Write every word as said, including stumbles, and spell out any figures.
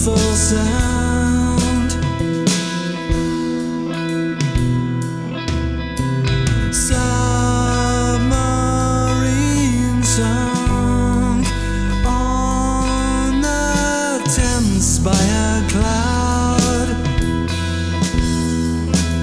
beautiful sound. Submarine sunk on the Thames by